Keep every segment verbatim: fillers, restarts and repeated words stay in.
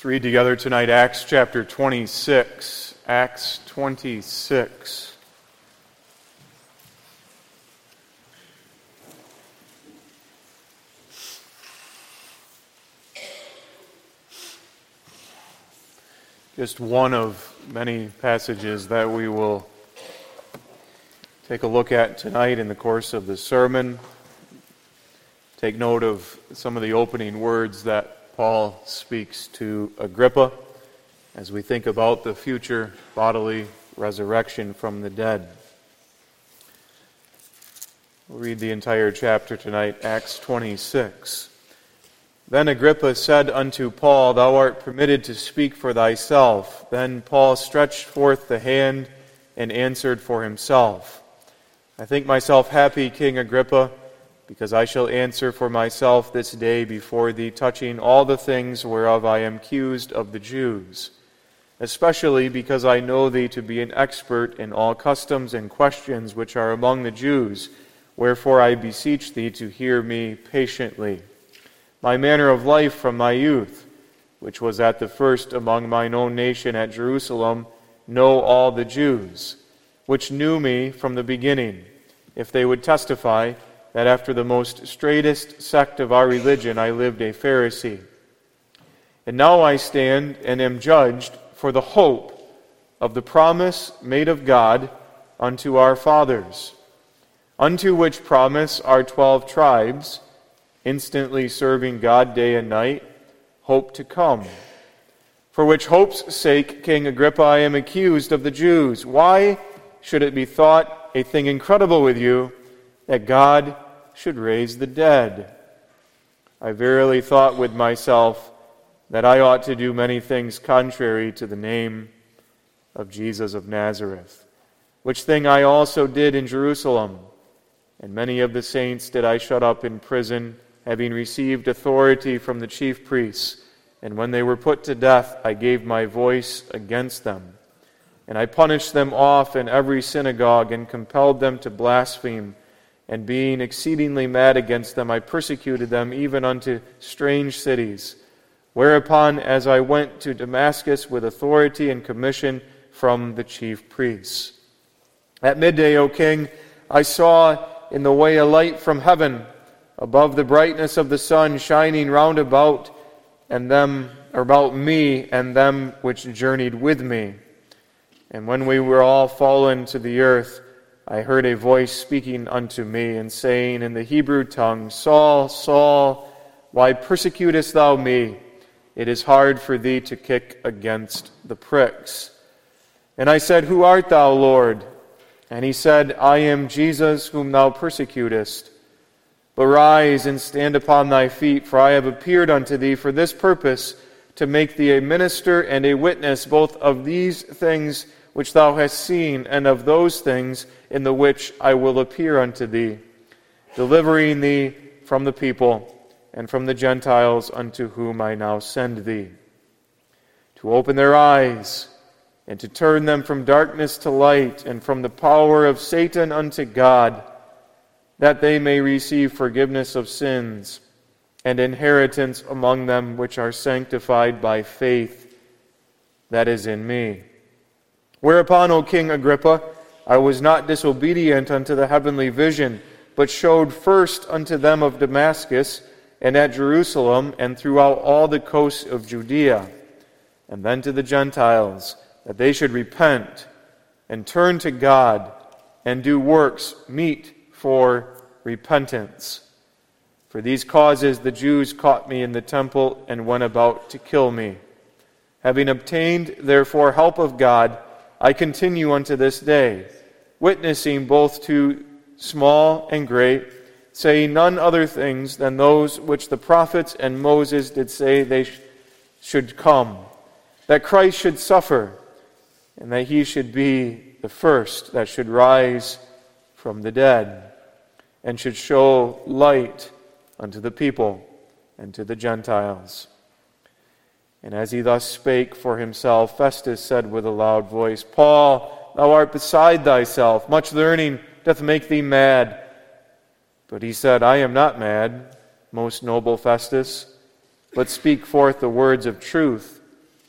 Let's read together tonight Acts chapter twenty-six. Acts twenty-six. Just one of many passages that we will take a look at tonight in the course of the sermon. Take note of some of the opening words that Paul speaks to Agrippa as we think about the future bodily resurrection from the dead. We'll read the entire chapter tonight, Acts twenty-six. Then Agrippa said unto Paul, Thou art permitted to speak for thyself. Then Paul stretched forth the hand and answered for himself. I think myself happy, King Agrippa, because I shall answer for myself this day before thee, touching all the things whereof I am accused of the Jews, especially because I know thee to be an expert in all customs and questions which are among the Jews, wherefore I beseech thee to hear me patiently. My manner of life from my youth, which was at the first among mine own nation at Jerusalem, know all the Jews, which knew me from the beginning, if they would testify that after the most straitest sect of our religion I lived a Pharisee. And now I stand and am judged for the hope of the promise made of God unto our fathers, unto which promise our twelve tribes, instantly serving God day and night, hope to come. For which hope's sake, King Agrippa, I am accused of the Jews. Why should it be thought a thing incredible with you that God should raise the dead? I verily thought with myself that I ought to do many things contrary to the name of Jesus of Nazareth, which thing I also did in Jerusalem. And many of the saints did I shut up in prison, having received authority from the chief priests. And when they were put to death, I gave my voice against them. And I punished them off in every synagogue, and compelled them to blaspheme. And being exceedingly mad against them, I persecuted them even unto strange cities. Whereupon, as I went to Damascus with authority and commission from the chief priests. At midday, O king, I saw in the way a light from heaven, above the brightness of the sun, shining round about, and them about me and them which journeyed with me. And when we were all fallen to the earth, I heard a voice speaking unto me, and saying in the Hebrew tongue, Saul, Saul, why persecutest thou me? It is hard for thee to kick against the pricks. And I said, Who art thou, Lord? And he said, I am Jesus whom thou persecutest. But rise and stand upon thy feet, for I have appeared unto thee for this purpose, to make thee a minister and a witness both of these things which thou hast seen, and of those things in the which I will appear unto thee, delivering thee from the people and from the Gentiles unto whom I now send thee, to open their eyes, and to turn them from darkness to light, and from the power of Satan unto God, that they may receive forgiveness of sins, and inheritance among them which are sanctified by faith that is in me. Whereupon, O King Agrippa, I was not disobedient unto the heavenly vision, but showed first unto them of Damascus, and at Jerusalem, and throughout all the coasts of Judea, and then to the Gentiles, that they should repent, and turn to God, and do works meet for repentance. For these causes the Jews caught me in the temple, and went about to kill me. Having obtained, therefore, help of God, I continue unto this day, witnessing both to small and great, saying none other things than those which the prophets and Moses did say they sh- should come, that Christ should suffer, and that he should be the first that should rise from the dead, and should show light unto the people and to the Gentiles. And as he thus spake for himself, Festus said with a loud voice, Paul, thou art beside thyself. Much learning doth make thee mad. But he said, I am not mad, most noble Festus, but speak forth the words of truth.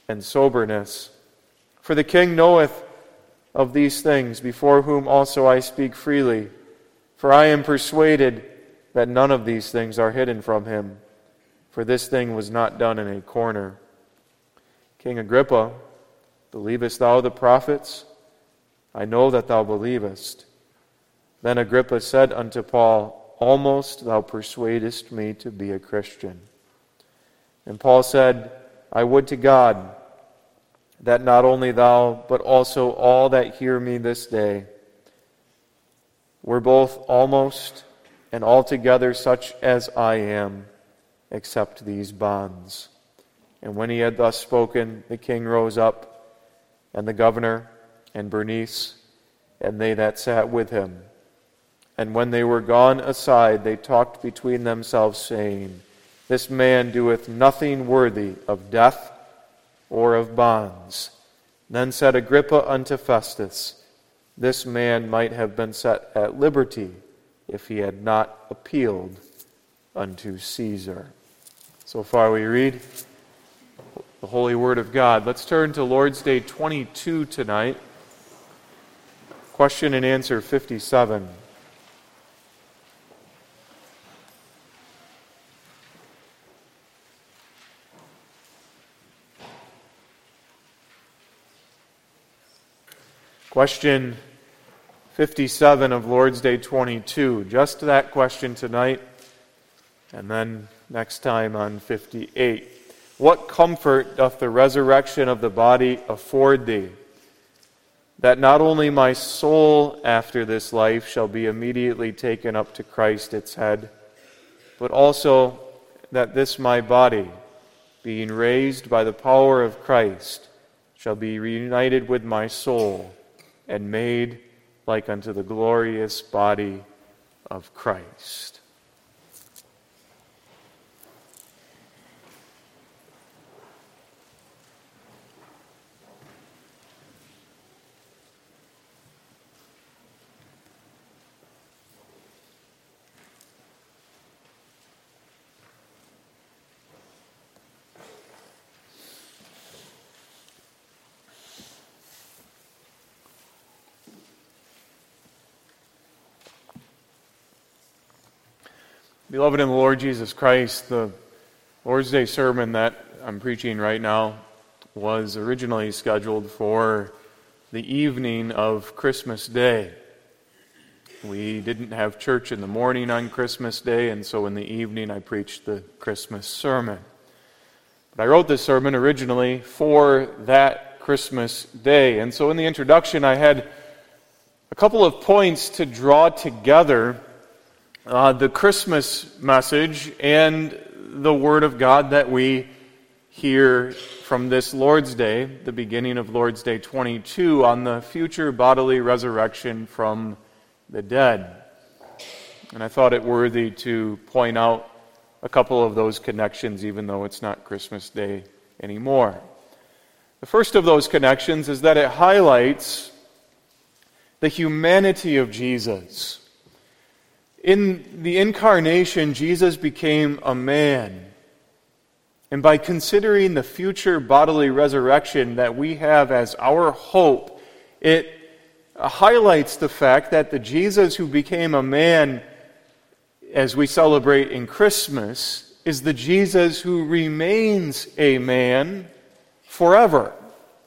and soberness. For the king knoweth of these things, before whom also I speak freely. For I am persuaded that none of these things are hidden from him. For this thing was not done in a corner. King Agrippa, believest thou the prophets? I know that thou believest. Then Agrippa said unto Paul, Almost thou persuadest me to be a Christian. And Paul said, I would to God that not only thou, but also all that hear me this day, were both almost and altogether such as I am, except these bonds. And when he had thus spoken, the king rose up, and the governor, and Bernice, and they that sat with him. And when they were gone aside, they talked between themselves, saying, This man doeth nothing worthy of death or of bonds. Then said Agrippa unto Festus, This man might have been set at liberty if he had not appealed unto Caesar. So far we read the Holy Word of God. Let's turn to Lord's Day twenty-two tonight. Question and answer fifty-seven. Question fifty-seven of Lord's Day twenty-two. Just that question tonight, and then next time on fifty-eight. What comfort doth the resurrection of the body afford thee, that not only my soul after this life shall be immediately taken up to Christ its head, but also that this my body, being raised by the power of Christ, shall be reunited with my soul, and made like unto the glorious body of Christ. Beloved in the Lord Jesus Christ, the Lord's Day sermon that I'm preaching right now was originally scheduled for the evening of Christmas Day. We didn't have church in the morning on Christmas Day, and so in the evening I preached the Christmas sermon. But I wrote this sermon originally for that Christmas Day, and so in the introduction I had a couple of points to draw together Uh, the Christmas message and the Word of God that we hear from this Lord's Day, the beginning of Lord's Day twenty-two, on the future bodily resurrection from the dead. And I thought it worthy to point out a couple of those connections, even though it's not Christmas Day anymore. The first of those connections is that it highlights the humanity of Jesus. In the incarnation, Jesus became a man. And by considering the future bodily resurrection that we have as our hope, it highlights the fact that the Jesus who became a man, as we celebrate in Christmas, is the Jesus who remains a man forever.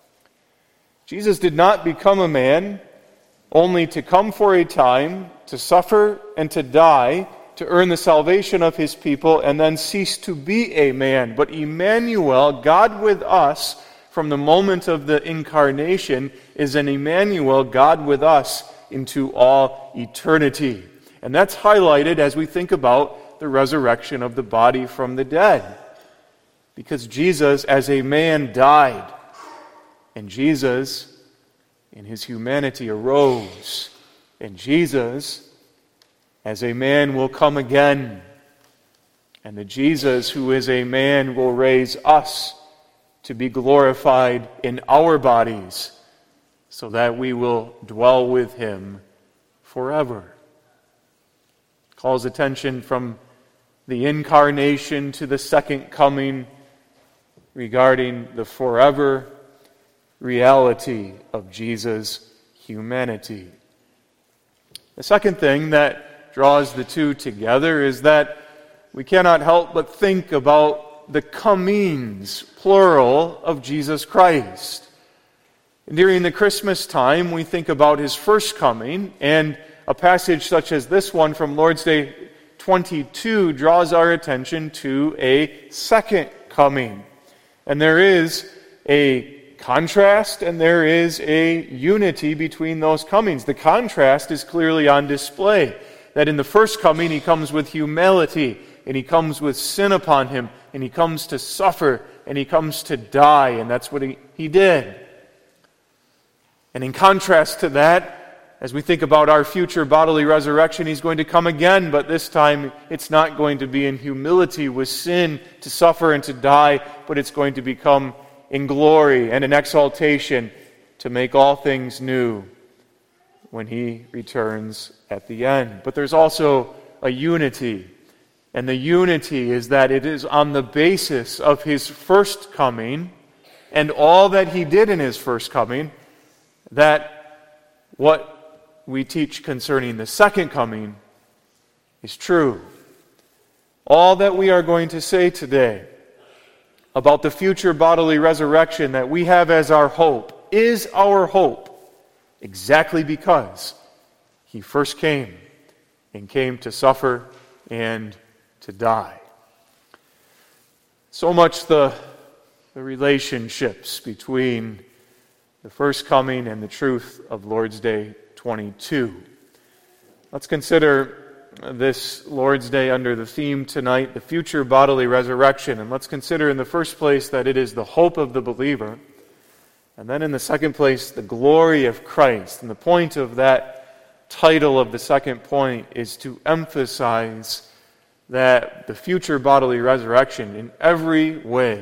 Jesus did not become a man only to come for a time, to suffer and to die, to earn the salvation of his people, and then cease to be a man. But Emmanuel, God with us, from the moment of the incarnation, is an Emmanuel, God with us, into all eternity. And that's highlighted as we think about the resurrection of the body from the dead. Because Jesus, as a man, died. And Jesus, in his humanity, arose. And Jesus, as a man, will come again. And the Jesus who is a man will raise us to be glorified in our bodies, so that we will dwell with him forever. Calls attention from the incarnation to the second coming regarding the forever reality of Jesus' humanity. The second thing that draws the two together is that we cannot help but think about the comings, plural, of Jesus Christ. During the Christmas time, we think about his first coming, and a passage such as this one from Lord's Day twenty-two draws our attention to a second coming. And there is a contrast and there is a unity between those comings. The contrast is clearly on display. That in the first coming, he comes with humility, and he comes with sin upon him, and he comes to suffer, and he comes to die, and that's what he, he did. And in contrast to that, as we think about our future bodily resurrection, he's going to come again, but this time it's not going to be in humility with sin to suffer and to die, but it's going to become in glory and in exaltation to make all things new when he returns at the end. But there's also a unity, and the unity is that it is on the basis of his first coming and all that he did in his first coming that what we teach concerning the second coming is true. All that we are going to say today about the future bodily resurrection that we have as our hope is our hope exactly because he first came and came to suffer and to die. So much the, the relationships between the first coming and the truth of Lord's Day twenty-two. Let's consider this Lord's Day under the theme tonight, the future bodily resurrection. And let's consider in the first place that it is the hope of the believer. And then in the second place, the glory of Christ. And the point of that title of the second point is to emphasize that the future bodily resurrection in every way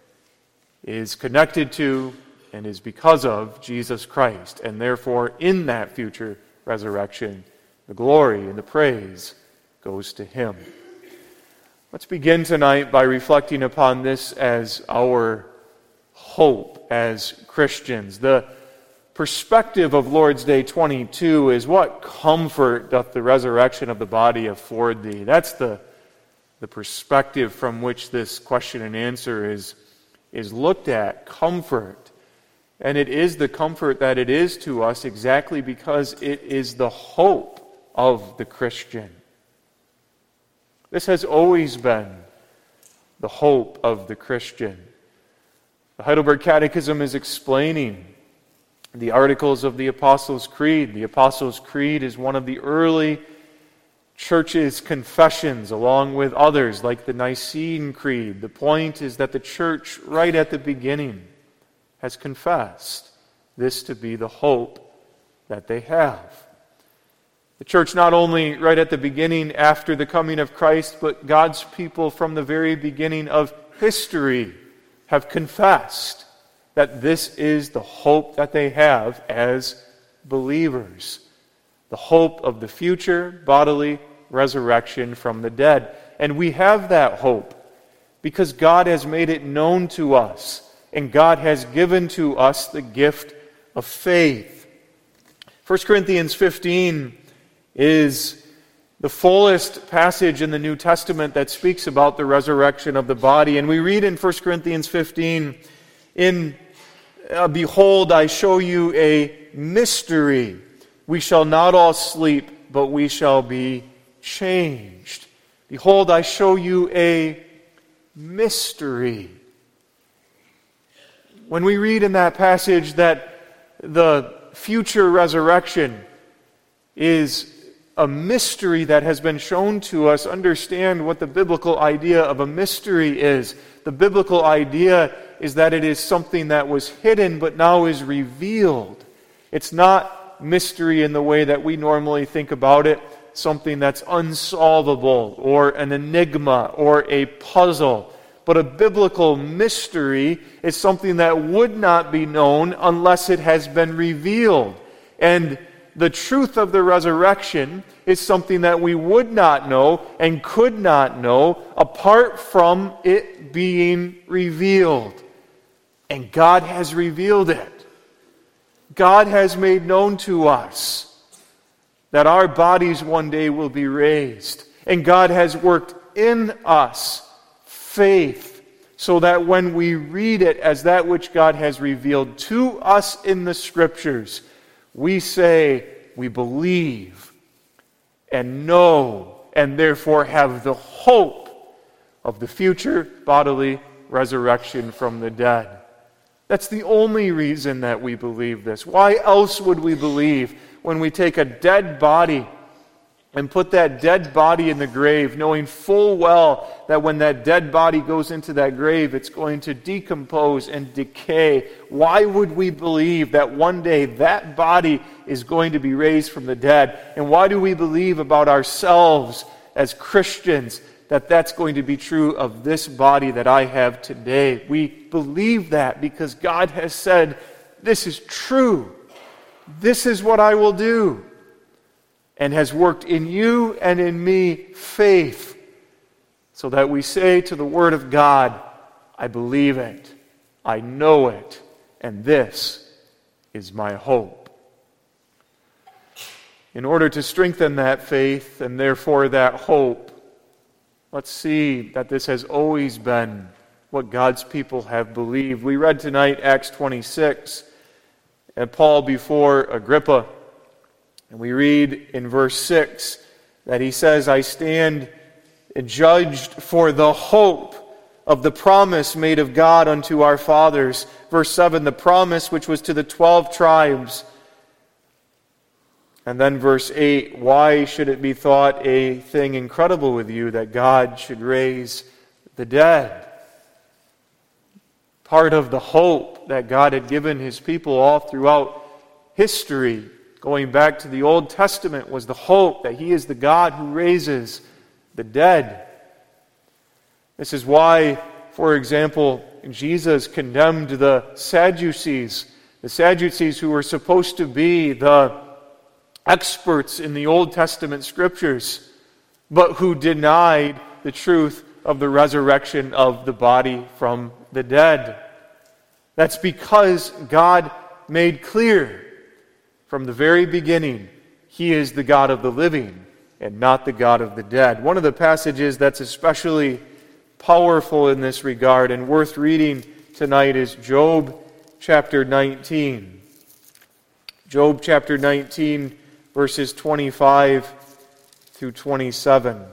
is connected to and is because of Jesus Christ. And therefore, in that future resurrection, the glory and the praise goes to him. Let's begin tonight by reflecting upon this as our hope as Christians. The perspective of Lord's Day twenty-two is, what comfort doth the resurrection of the body afford thee? That's the, the perspective from which this question and answer is, is looked at, comfort. And it is the comfort that it is to us exactly because it is the hope of the Christian. This has always been the hope of the Christian. The Heidelberg Catechism is explaining the articles of the Apostles' Creed. The Apostles' Creed is one of the early church's confessions, along with others like the Nicene Creed. The point is that the church, right at the beginning, has confessed this to be the hope that they have. The church not only right at the beginning after the coming of Christ, but God's people from the very beginning of history have confessed that this is the hope that they have as believers. The hope of the future bodily resurrection from the dead. And we have that hope because God has made it known to us, and God has given to us the gift of faith. First Corinthians fifteen is the fullest passage in the New Testament that speaks about the resurrection of the body. And we read in First Corinthians fifteen, in uh, Behold, I show you a mystery. We shall not all sleep, but we shall be changed. Behold, I show you a mystery. When we read in that passage that the future resurrection is a mystery that has been shown to us, understand what the biblical idea of a mystery is. The biblical idea is that it is something that was hidden but now is revealed. It's not mystery in the way that we normally think about it, something that's unsolvable or an enigma or a puzzle. But a biblical mystery is something that would not be known unless it has been revealed. And the truth of the resurrection is something that we would not know and could not know apart from it being revealed. And God has revealed it. God has made known to us that our bodies one day will be raised. And God has worked in us faith, so that when we read it as that which God has revealed to us in the Scriptures, we say we believe and know and therefore have the hope of the future bodily resurrection from the dead. That's the only reason that we believe this. Why else would we believe when we take a dead body and put that dead body in the grave, knowing full well that when that dead body goes into that grave, it's going to decompose and decay? Why would we believe that one day that body is going to be raised from the dead? And why do we believe about ourselves as Christians that that's going to be true of this body that I have today? We believe that because God has said, this is true. This is what I will do. And has worked in you and in me faith, so that we say to the Word of God, I believe it, I know it, and this is my hope. In order to strengthen that faith and therefore that hope, let's see that this has always been what God's people have believed. We read tonight Acts twenty-six, and Paul before Agrippa. And we read in verse six that he says, I stand judged for the hope of the promise made of God unto our fathers. Verse seven, the promise which was to the twelve tribes. And then verse eight, why should it be thought a thing incredible with you that God should raise the dead? Part of the hope that God had given His people all throughout history, going back to the Old Testament, was the hope that He is the God who raises the dead. This is why, for example, Jesus condemned the Sadducees, the Sadducees who were supposed to be the experts in the Old Testament Scriptures, but who denied the truth of the resurrection of the body from the dead. That's because God made clear from the very beginning, He is the God of the living and not the God of the dead. One of the passages that's especially powerful in this regard and worth reading tonight is Job chapter nineteen. Job chapter nineteen, verses twenty-five through twenty-seven.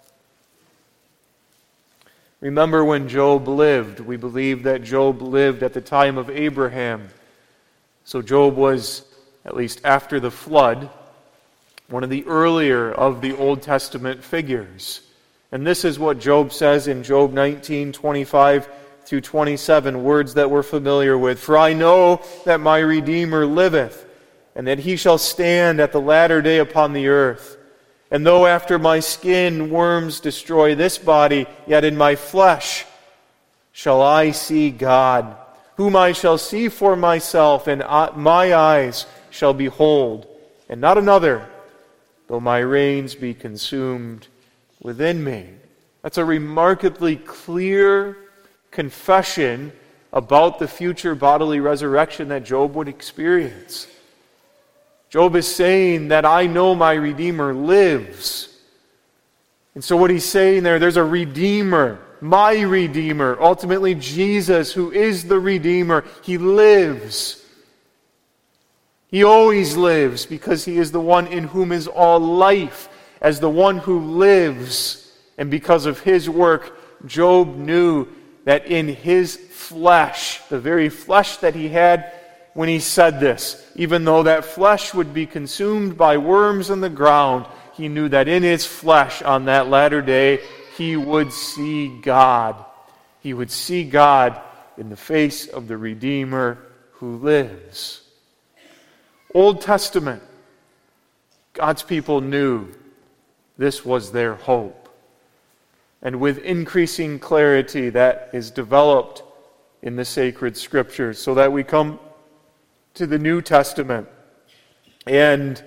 Remember when Job lived. We believe that Job lived at the time of Abraham. So Job was, at least after the flood, one of the earlier of the Old Testament figures. And this is what Job says in Job nineteen, twenty-five through twenty-seven, words that we're familiar with. For I know that my Redeemer liveth, and that He shall stand at the latter day upon the earth. And though after my skin worms destroy this body, yet in my flesh shall I see God, whom I shall see for myself, and my eyes shall behold, and not another, though my reins be consumed within me. That's a remarkably clear confession about the future bodily resurrection that Job would experience. Job is saying that I know my Redeemer lives. And so what he's saying there, there's a Redeemer, my Redeemer, ultimately Jesus, who is the Redeemer. He lives. He always lives because He is the one in whom is all life. As the one who lives, and because of His work, Job knew that in his flesh, the very flesh that he had when he said this, even though that flesh would be consumed by worms in the ground, he knew that in his flesh on that latter day, he would see God. He would see God in the face of the Redeemer who lives. Old Testament, God's people knew this was their hope. And with increasing clarity, that is developed in the sacred Scriptures, so that we come to the New Testament. And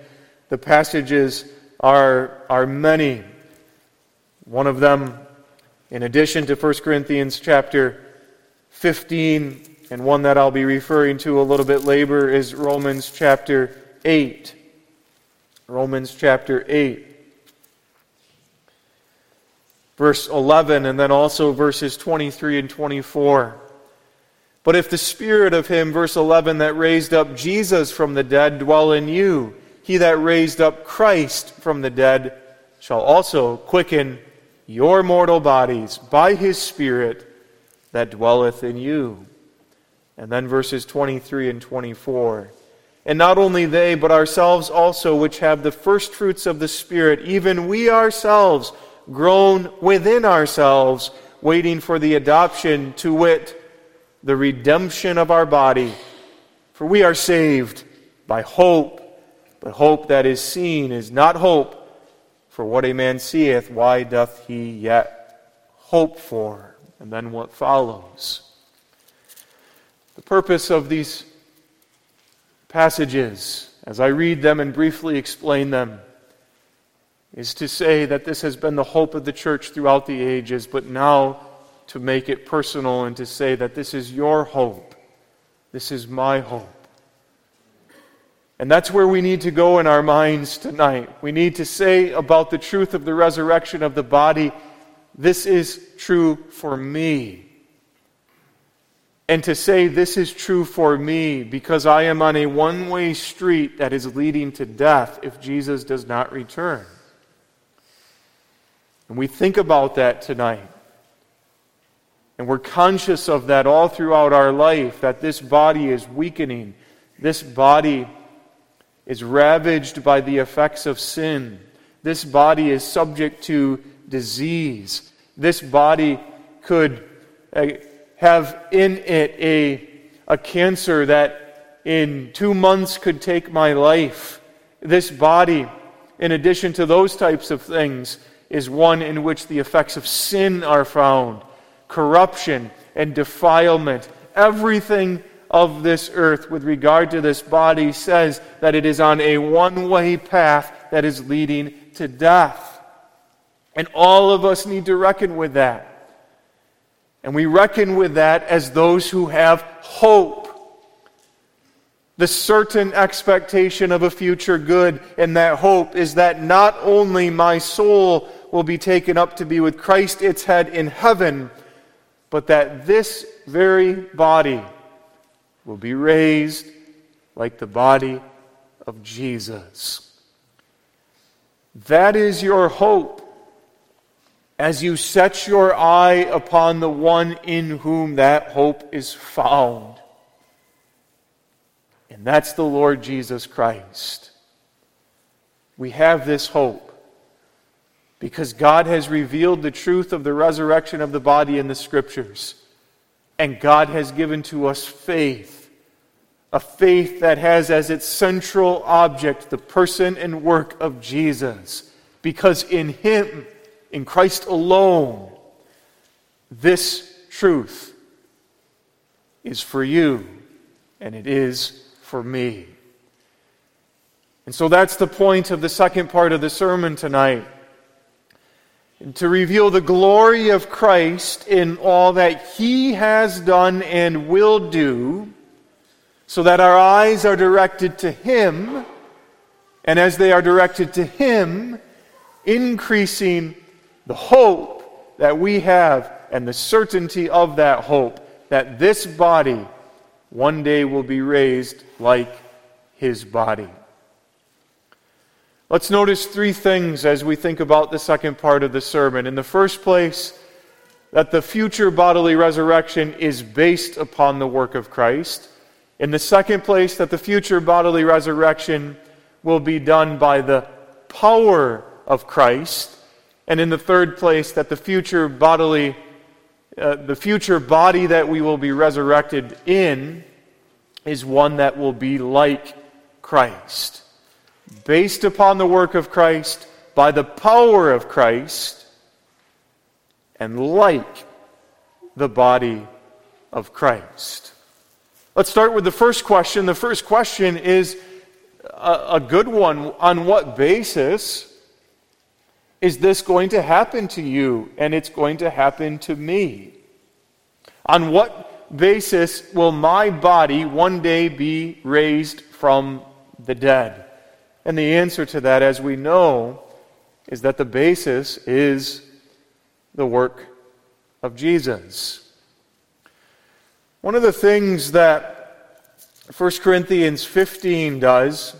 The passages are, are many. One of them, in addition to First Corinthians chapter fifteen, and one that I'll be referring to a little bit later, is Romans chapter eight. Romans chapter eight. Verse eleven, and then also verses twenty-three and twenty-four. But if the Spirit of Him, verse eleven, that raised up Jesus from the dead dwell in you, He that raised up Christ from the dead shall also quicken your mortal bodies by His Spirit that dwelleth in you. And then verses twenty-three and twenty-four. And not only they, but ourselves also, which have the first fruits of the Spirit, even we ourselves, groan within ourselves, waiting for the adoption, to wit, the redemption of our body. For we are saved by hope, but hope that is seen is not hope. For what a man seeth, why doth he yet hope for? And then what follows? The purpose of these passages, as I read them and briefly explain them, is to say that this has been the hope of the church throughout the ages, but now to make it personal and to say that this is your hope. This is my hope. And that's where we need to go in our minds tonight. We need to say about the truth of the resurrection of the body, this is true for me. And to say this is true for me because I am on a one-way street that is leading to death if Jesus does not return. And we think about that tonight. And we're conscious of that all throughout our life, that this body is weakening. This body is ravaged by the effects of sin. This body is subject to disease. This body could uh, have in it a, a cancer that in two months could take my life. This body, in addition to those types of things, is one in which the effects of sin are found. Corruption and defilement. Everything of this earth with regard to this body says that it is on a one-way path that is leading to death. And all of us need to reckon with that. And we reckon with that as those who have hope. The certain expectation of a future good, and that hope is that not only my soul will be taken up to be with Christ its head in heaven, but that this very body will be raised like the body of Jesus. That is your hope as you set your eye upon the one in whom that hope is found. And that's the Lord Jesus Christ. We have this hope because God has revealed the truth of the resurrection of the body in the Scriptures. And God has given to us faith. A faith that has as its central object the person and work of Jesus. Because in Him, in Christ alone, this truth is for you and it is for me. And so that's the point of the second part of the sermon tonight. And to reveal the glory of Christ in all that He has done and will do, so that our eyes are directed to Him, and as they are directed to Him, increasing the hope that we have and the certainty of that hope, that this body one day will be raised like His body. Let's notice three things as we think about the second part of the sermon. In the first place, that the future bodily resurrection is based upon the work of Christ. In the second place, that the future bodily resurrection will be done by the power of Christ. And in the third place, that the future bodily, uh, the future body that we will be resurrected in is one that will be like Christ. Based upon the work of Christ, by the power of Christ, and like the body of Christ. Let's start with the first question. The first question is, a, a good one. On what basis is this going to happen to you and it's going to happen to me? On what basis will my body one day be raised from the dead? And the answer to that, as we know, is that the basis is the work of Jesus. One of the things that First Corinthians fifteen does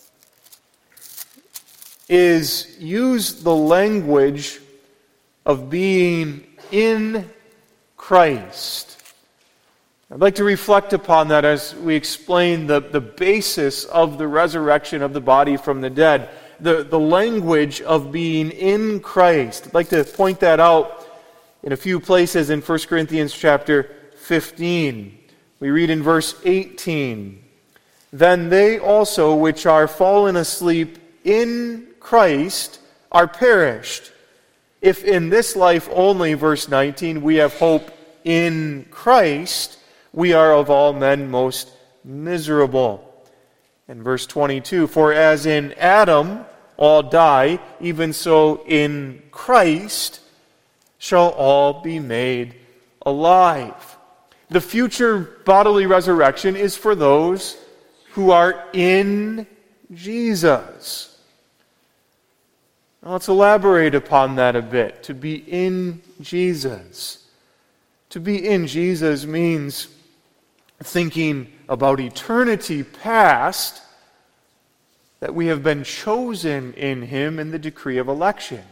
is use the language of being in Christ. I'd like to reflect upon that as we explain the, the basis of the resurrection of the body from the dead. The, the language of being in Christ. I'd like to point that out in a few places in First Corinthians chapter fifteen. We read in verse eighteen, "Then they also which are fallen asleep in Christ are perished. If in this life only," verse nineteen, "we have hope in Christ, we are of all men most miserable." And verse twenty-two, "For as in Adam all die, even so in Christ shall all be made alive." The future bodily resurrection is for those who are in Jesus. Now let's elaborate upon that a bit. To be in Jesus. To be in Jesus means thinking about eternity past, that we have been chosen in Him in the decree of election.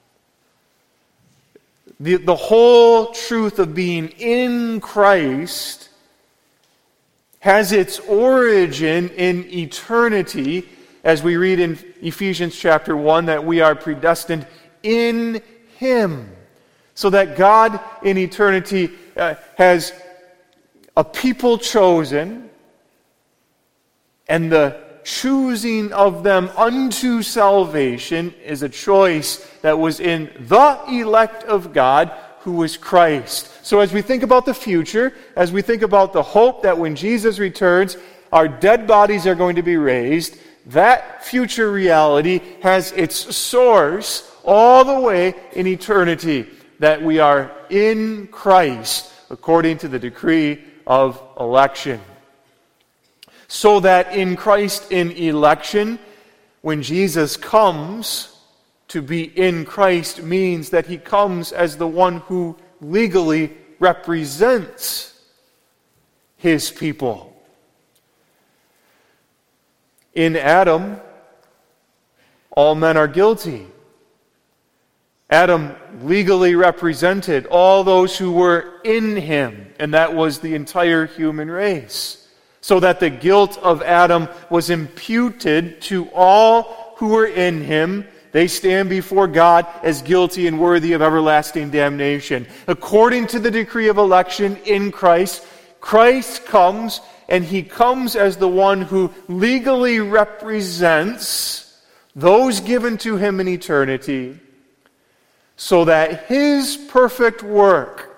The, the whole truth of being in Christ has its origin in eternity, as we read in Ephesians chapter one, that we are predestined in Him. So that God in eternity uh, has a people chosen, and the choosing of them unto salvation is a choice that was in the elect of God, who was Christ. So as we think about the future, as we think about the hope that when Jesus returns, our dead bodies are going to be raised, that future reality has its source all the way in eternity, that we are in Christ according to the decree of election. So that in Christ, in election, when Jesus comes, to be in Christ means that He comes as the one who legally represents His people. In Adam, all men are guilty. Adam legally represented all those who were in him, and that was the entire human race. So that the guilt of Adam was imputed to all who were in him. They stand before God as guilty and worthy of everlasting damnation. According to the decree of election in Christ, Christ comes, and He comes as the one who legally represents those given to Him in eternity, so that His perfect work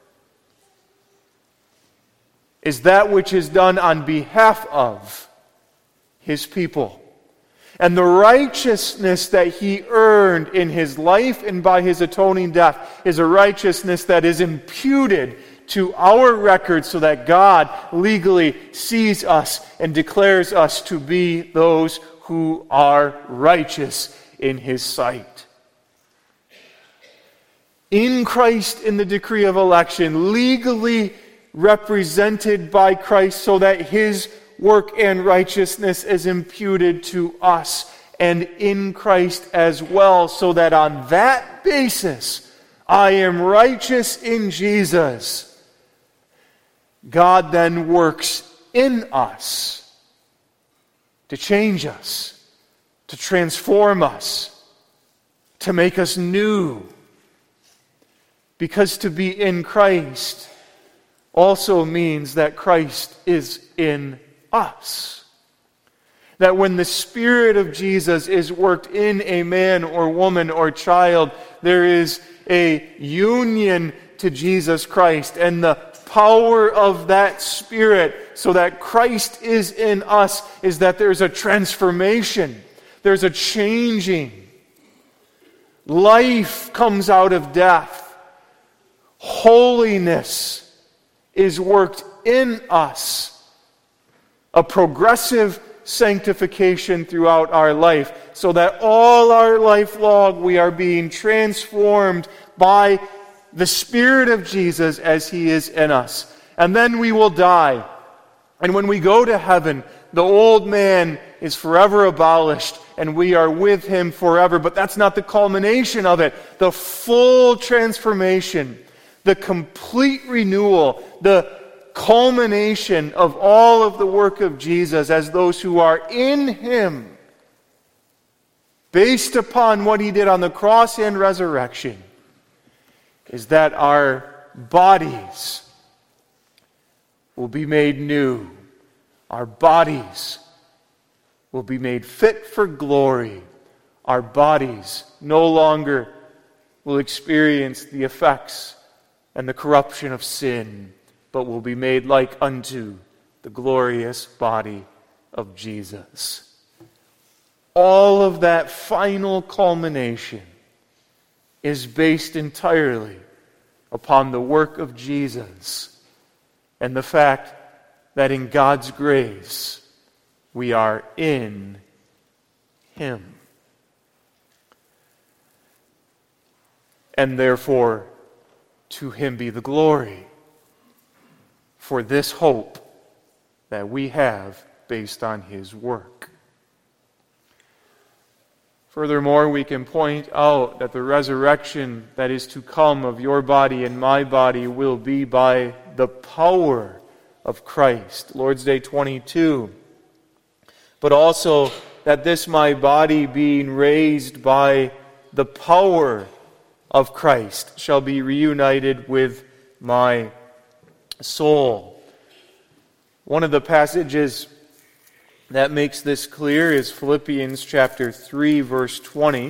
is that which is done on behalf of His people. And the righteousness that He earned in His life and by His atoning death is a righteousness that is imputed to our record, so that God legally sees us and declares us to be those who are righteous in His sight. In Christ, in the decree of election, legally represented by Christ, so that His work and righteousness is imputed to us, and in Christ as well, so that on that basis I am righteous in Jesus. God then works in us to change us, to transform us, to make us new. Because to be in Christ also means that Christ is in us. That when the Spirit of Jesus is worked in a man or woman or child, there is a union to Jesus Christ, and the power of that Spirit, so that Christ is in us, is that there's a transformation. There's a changing. Life comes out of death. Holiness is worked in us. A progressive sanctification throughout our life, so that all our life long we are being transformed by the Spirit of Jesus as He is in us. And then we will die. And when we go to heaven, the old man is forever abolished, and we are with Him forever. But that's not the culmination of it. The full transformation, the complete renewal, the culmination of all of the work of Jesus as those who are in Him, based upon what He did on the cross and resurrection, is that our bodies will be made new. Our bodies will be made fit for glory. Our bodies no longer will experience the effects and the corruption of sin, but will be made like unto the glorious body of Jesus. All of that final culmination is based entirely upon the work of Jesus and the fact that in God's grace we are in Him. And therefore, to Him be the glory for this hope that we have based on His work. Furthermore, we can point out that the resurrection that is to come of your body and my body will be by the power of Christ. Lord's Day twenty-two. But also that this my body being raised by the power of Christ shall be reunited with my soul. One of the passages that makes this clear is Philippians chapter three, verse twenty.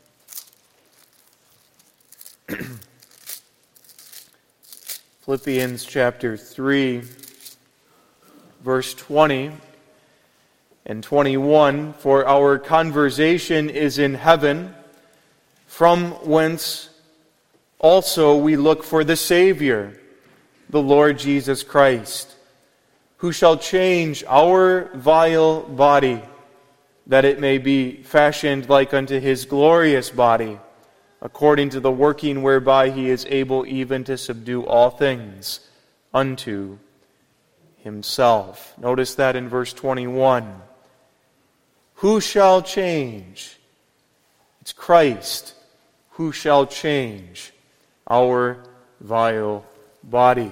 Philippians chapter three, verse twenty and twenty-one. For our conversation is in heaven, from whence also we look for the Savior, the Lord Jesus Christ, who shall change our vile body, that it may be fashioned like unto His glorious body, according to the working whereby He is able even to subdue all things unto Himself. Notice that in verse twenty-one. Who shall change? It's Christ who shall change our vile body.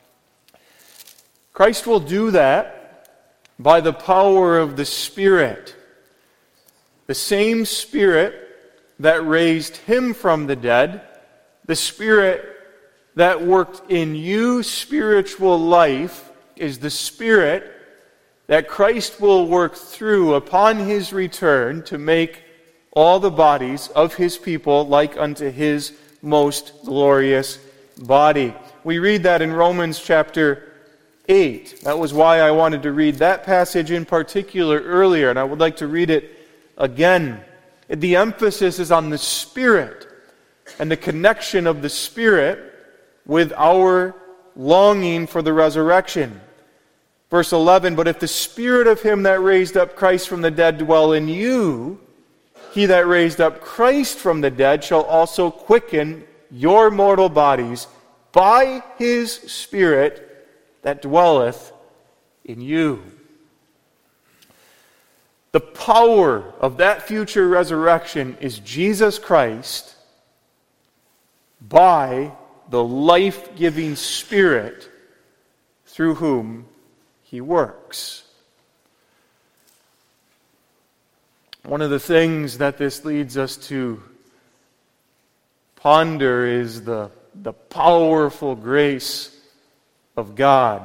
Christ will do that by the power of the Spirit. The same Spirit that raised Him from the dead, the Spirit that worked in you spiritual life, is the Spirit that Christ will work through upon His return to make all the bodies of His people like unto His most glorious body. We read that in Romans chapter eight. That was why I wanted to read that passage in particular earlier, and I would like to read it again. The emphasis is on the Spirit and the connection of the Spirit with our longing for the resurrection. Verse eleven, but if the Spirit of Him that raised up Christ from the dead dwell in you, He that raised up Christ from the dead shall also quicken your mortal bodies by His Spirit that dwelleth in you. The power of that future resurrection is Jesus Christ by the life-giving Spirit through whom He works. One of the things that this leads us to ponder is the, the powerful grace of God.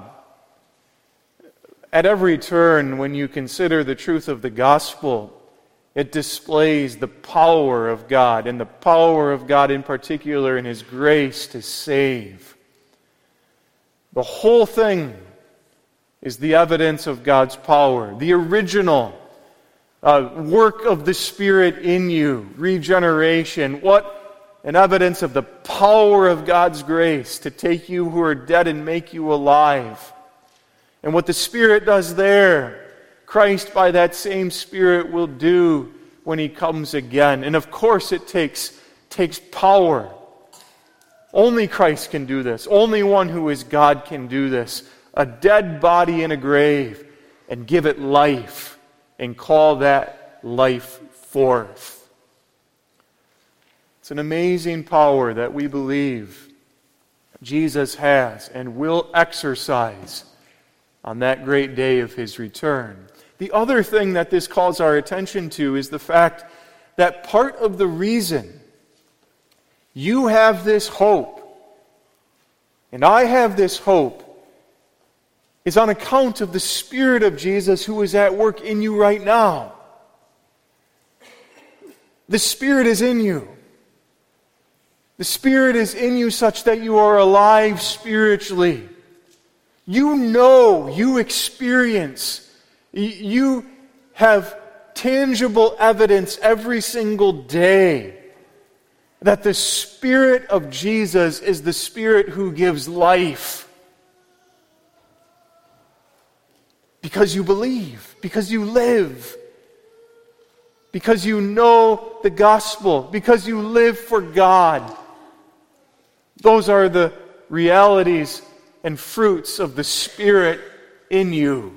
At every turn, when you consider the truth of the gospel, it displays the power of God, and the power of God in particular in His grace to save. The whole thing is the evidence of God's power, the original uh, work of the Spirit in you, regeneration. What an evidence of the power of God's grace to take you who are dead and make you alive. And what the Spirit does there, Christ by that same Spirit will do when He comes again. And of course it takes, takes power. Only Christ can do this. Only one who is God can do this. A dead body in a grave, and give it life, and call that life forth. It's an amazing power that we believe Jesus has and will exercise on that great day of His return. The other thing that this calls our attention to is the fact that part of the reason you have this hope, and I have this hope, is on account of the Spirit of Jesus who is at work in you right now. The Spirit is in you. The Spirit is in you such that you are alive spiritually. You know, you experience, you have tangible evidence every single day that the Spirit of Jesus is the Spirit who gives life. Because you believe, because you live, because you know the gospel, because you live for God. Those are the realities and fruits of the Spirit in you.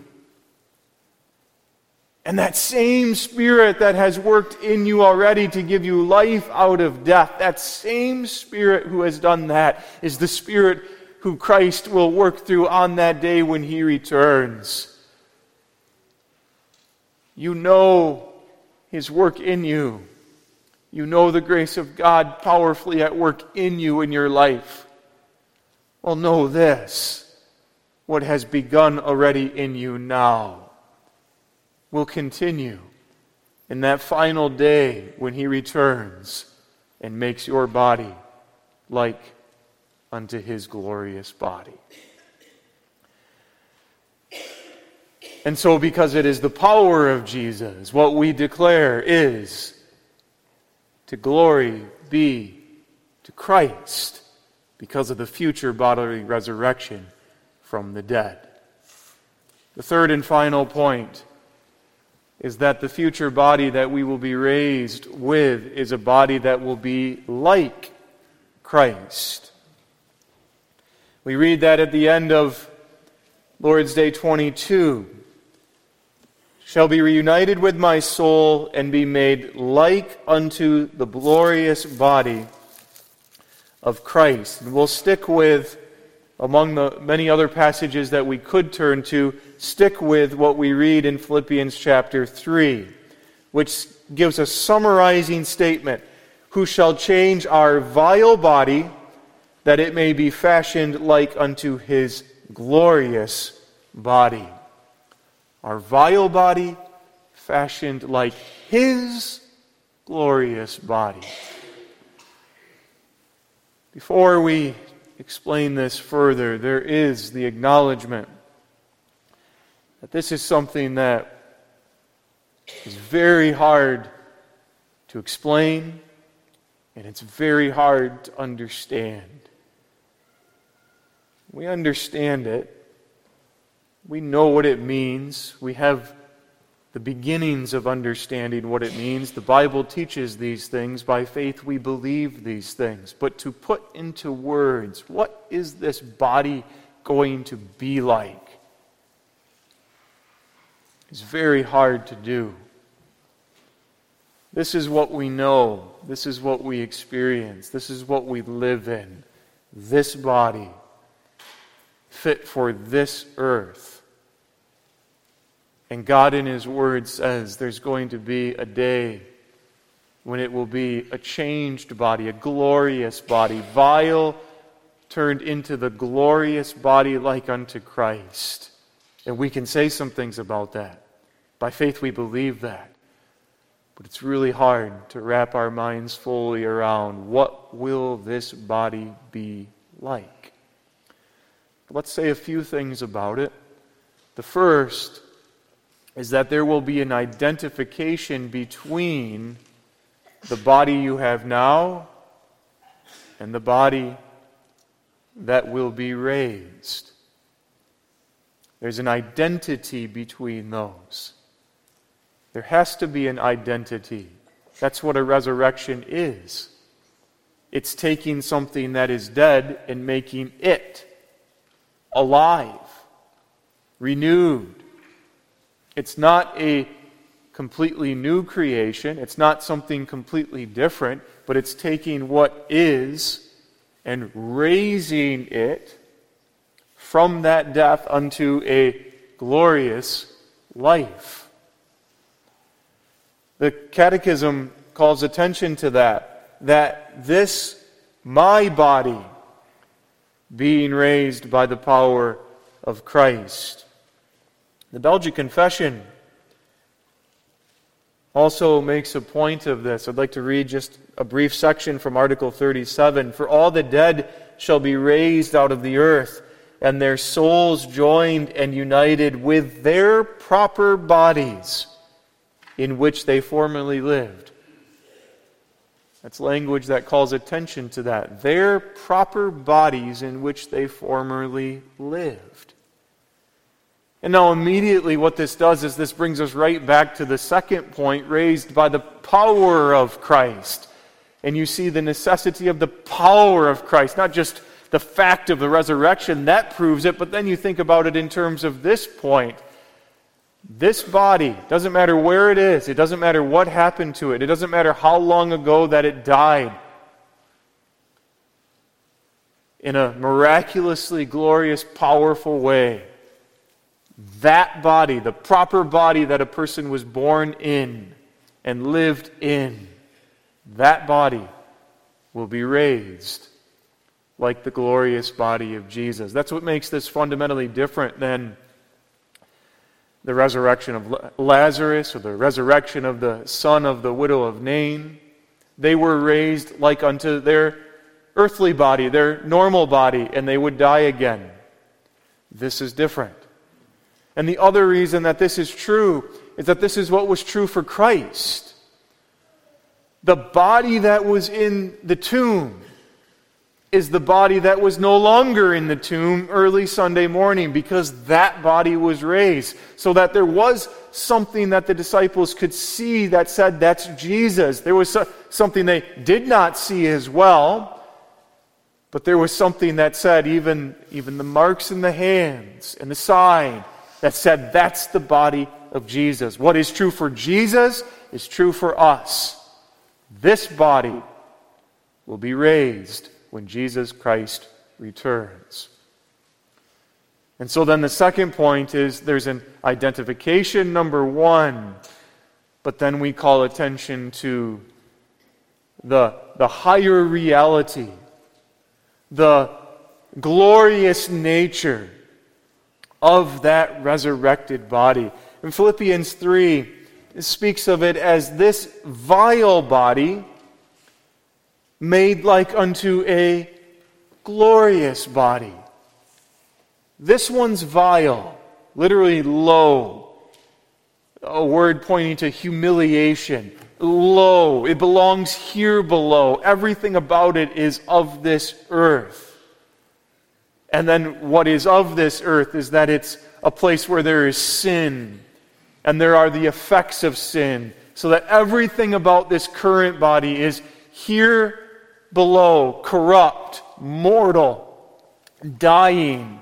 And that same Spirit that has worked in you already to give you life out of death, that same Spirit who has done that is the Spirit who Christ will work through on that day when He returns. You know His work in you. You know the grace of God powerfully at work in you in your life. Well, know this. What has begun already in you now will continue in that final day when He returns and makes your body like unto His glorious body. And so, because it is the power of Jesus, what we declare is to glory be to Christ because of the future bodily resurrection from the dead. The third and final point is that the future body that we will be raised with is a body that will be like Christ. We read that at the end of Lord's Day twenty-two. Shall be reunited with my soul and be made like unto the glorious body of Christ. And we'll stick with, among the many other passages that we could turn to, stick with what we read in Philippians chapter three, which gives a summarizing statement. Who shall change our vile body, that it may be fashioned like unto His glorious body. Our vile body fashioned like His glorious body. Before we explain this further, there is the acknowledgement that this is something that is very hard to explain, and it's very hard to understand. We understand it. We know what it means. We have the beginnings of understanding what it means. The Bible teaches these things. By faith we believe these things. But to put into words, what is this body going to be like? It's very hard to do. This is what we know. This is what we experience. This is what we live in. This body, fit for this earth. And God in His Word says there's going to be a day when it will be a changed body, a glorious body, vile turned into the glorious body like unto Christ. And we can say some things about that. By faith we believe that. But it's really hard to wrap our minds fully around what will this body be like. Let's say a few things about it. The first is that there will be an identification between the body you have now and the body that will be raised. There's an identity between those. There has to be an identity. That's what a resurrection is. It's taking something that is dead and making it alive, renewed. It's not a completely new creation. It's not something completely different, but it's taking what is and raising it from that death unto a glorious life. The Catechism calls attention to that, that this, my body, being raised by the power of Christ. The Belgic Confession also makes a point of this. I'd like to read just a brief section from Article thirty-seven. For all the dead shall be raised out of the earth, and their souls joined and united with their proper bodies in which they formerly lived. That's language that calls attention to that. Their proper bodies in which they formerly lived. And now immediately what this does is this brings us right back to the second point, raised by the power of Christ. And you see the necessity of the power of Christ, not just the fact of the resurrection, that proves it, but then you think about it in terms of this point. This body, doesn't matter where it is, it doesn't matter what happened to it, it doesn't matter how long ago that it died. In a miraculously glorious, powerful way, that body, the proper body that a person was born in and lived in, that body will be raised like the glorious body of Jesus. That's what makes this fundamentally different than the resurrection of Lazarus or the resurrection of the son of the widow of Nain. They were raised like unto their earthly body, their normal body, and they would die again. This is different. And the other reason that this is true is that this is what was true for Christ. The body that was in the tomb is the body that was no longer in the tomb early Sunday morning, because that body was raised. So that there was something that the disciples could see that said, that's Jesus. There was something they did not see as well, but there was something that said, even, even the marks in the hands and the sign, that said, that's the body of Jesus. What is true for Jesus is true for us. This body will be raised when Jesus Christ returns. And so then the second point is there's an identification, number one, but then we call attention to the, the higher reality, the glorious nature of that resurrected body. In Philippians three, it speaks of it as this vile body made like unto a glorious body. This one's vile, literally low, a word pointing to humiliation. Low, it belongs here below. Everything about it is of this earth. And then what is of this earth is that it's a place where there is sin, and there are the effects of sin, so that everything about this current body is here below, corrupt, mortal, dying.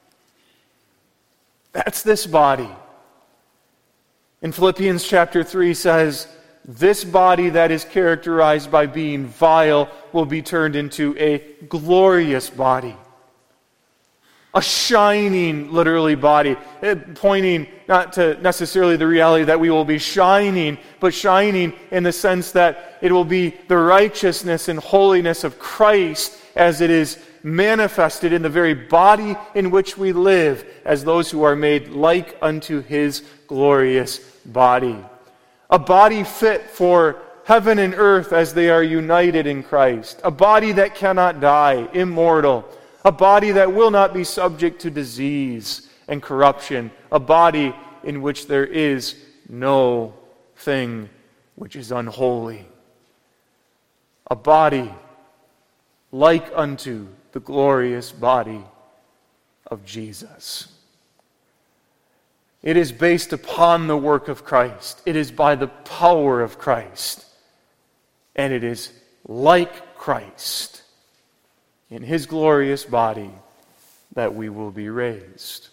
That's this body. In Philippians chapter three says, this body that is characterized by being vile will be turned into a glorious body. A shining, literally, body. Pointing not to necessarily the reality that we will be shining, but shining in the sense that it will be the righteousness and holiness of Christ as it is manifested in the very body in which we live, as those who are made like unto His glorious body. A body fit for heaven and earth as they are united in Christ. A body that cannot die, immortal. a body that will not be subject to disease and corruption, a body in which there is no thing which is unholy, a body like unto the glorious body of Jesus. It is based upon the work of Christ. It is by the power of Christ. And it is like Christ in His glorious body that we will be raised.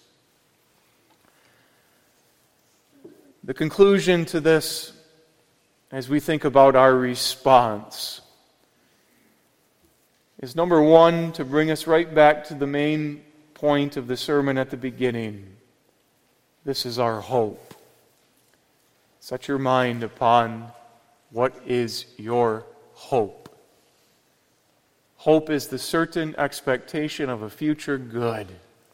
The conclusion to this, as we think about our response, is number one, to bring us right back to the main point of the sermon at the beginning. This is our hope. Set your mind upon what is your hope. Hope is the certain expectation of a future good.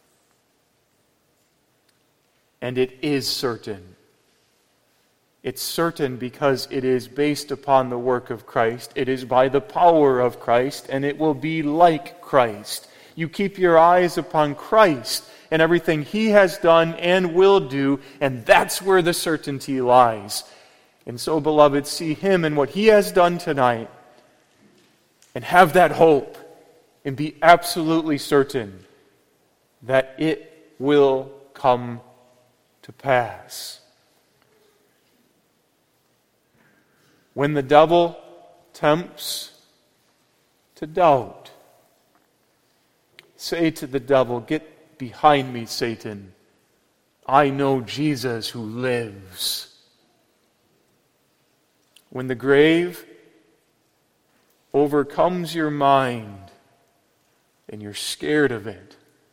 And it is certain. It's certain because it is based upon the work of Christ. It is by the power of Christ, and it will be like Christ. You keep your eyes upon Christ and everything He has done and will do, and that's where the certainty lies. And so, beloved, see Him and what He has done tonight, and have that hope, and be absolutely certain that it will come to pass. When the devil tempts to doubt, say to the devil, "Get behind me, Satan. I know Jesus who lives." When the grave overcomes your mind and you're scared of it,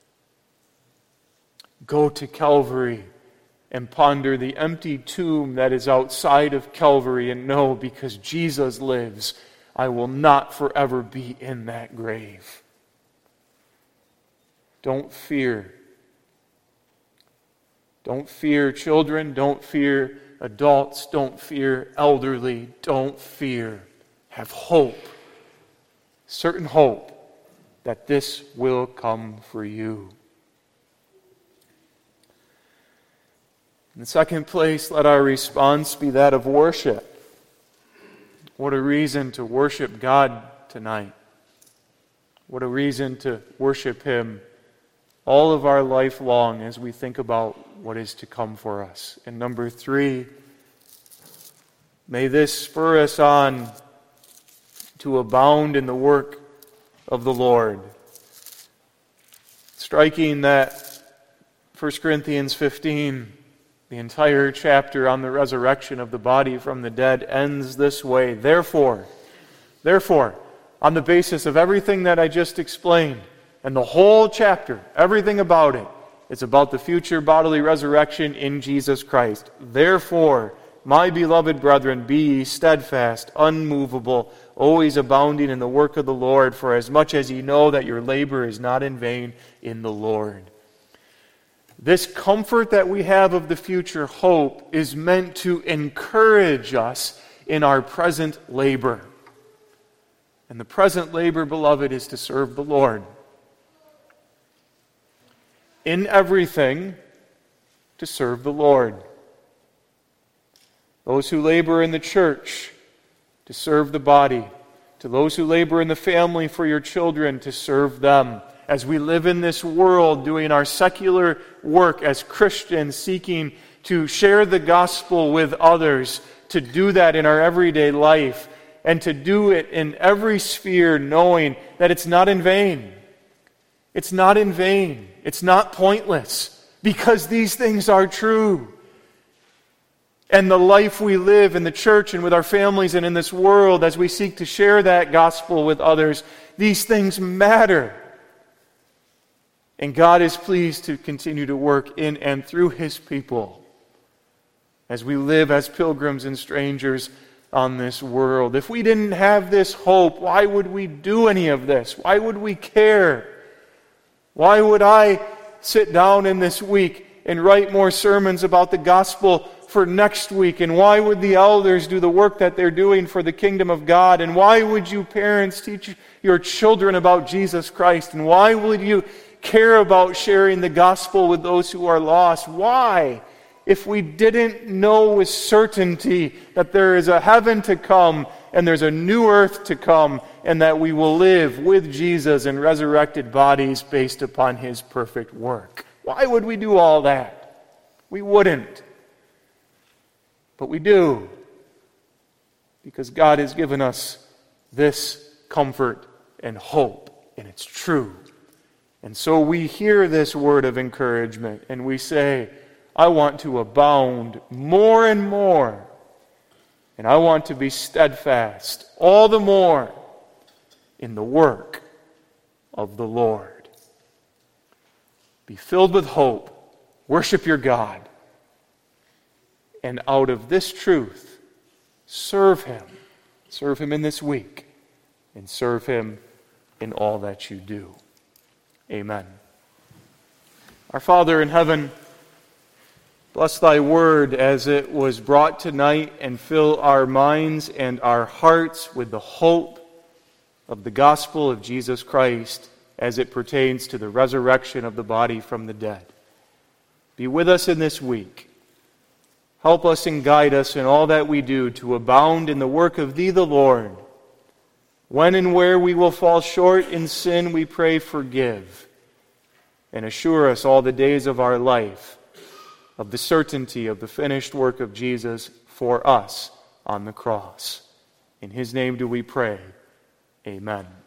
go to Calvary and ponder the empty tomb that is outside of Calvary and know, because Jesus lives, I will not forever be in that grave. Don't fear. Don't fear children. Don't fear adults. Don't fear elderly. Don't fear. Have hope. Certain hope that this will come for you. In the second place, let our response be that of worship. What a reason to worship God tonight. What a reason to worship Him all of our life long as we think about what is to come for us. And number three, may this spur us on to abound in the work of the Lord. Striking that First Corinthians fifteen, the entire chapter on the resurrection of the body from the dead, ends this way. Therefore, therefore, on the basis of everything that I just explained, and the whole chapter, everything about it, it's about the future bodily resurrection in Jesus Christ. Therefore, my beloved brethren, be ye steadfast, unmovable, always abounding in the work of the Lord, for as much as ye know that your labor is not in vain in the Lord. This comfort that we have of the future hope is meant to encourage us in our present labor. And the present labor, beloved, is to serve the Lord. In everything, to serve the Lord. Those who labor in the church, to serve the body. To those who labor in the family for your children, to serve them. As we live in this world doing our secular work as Christians, seeking to share the gospel with others, to do that in our everyday life, and to do it in every sphere, knowing that it's not in vain. It's not in vain. It's not pointless, because these things are true. And the life we live in the church and with our families and in this world, as we seek to share that gospel with others, these things matter. And God is pleased to continue to work in and through His people as we live as pilgrims and strangers on this world. If we didn't have this hope, why would we do any of this? Why would we care? Why would I sit down in this week and write more sermons about the gospel for next week? And why would the elders do the work that they're doing for the kingdom of God? And why would you parents teach your children about Jesus Christ? And why would you care about sharing the gospel with those who are lost? Why? If we didn't know with certainty that there is a heaven to come and there's a new earth to come and that we will live with Jesus in resurrected bodies based upon his perfect work. Why would we do all that? We wouldn't. But we do. Because God has given us this comfort and hope, and it's true. And so we hear this word of encouragement and we say, I want to abound more and more. And I want to be steadfast all the more in the work of the Lord. Be filled with hope. Worship your God. And out of this truth, serve him. Serve him in this week. And serve him in all that you do. Amen. Our Father in heaven, bless thy word as it was brought tonight, and fill our minds and our hearts with the hope of the gospel of Jesus Christ as it pertains to the resurrection of the body from the dead. Be with us in this week. Help us and guide us in all that we do to abound in the work of thee, the Lord. When and where we will fall short in sin, we pray forgive. And assure us all the days of our life of the certainty of the finished work of Jesus for us on the cross. In his name do we pray. Amen.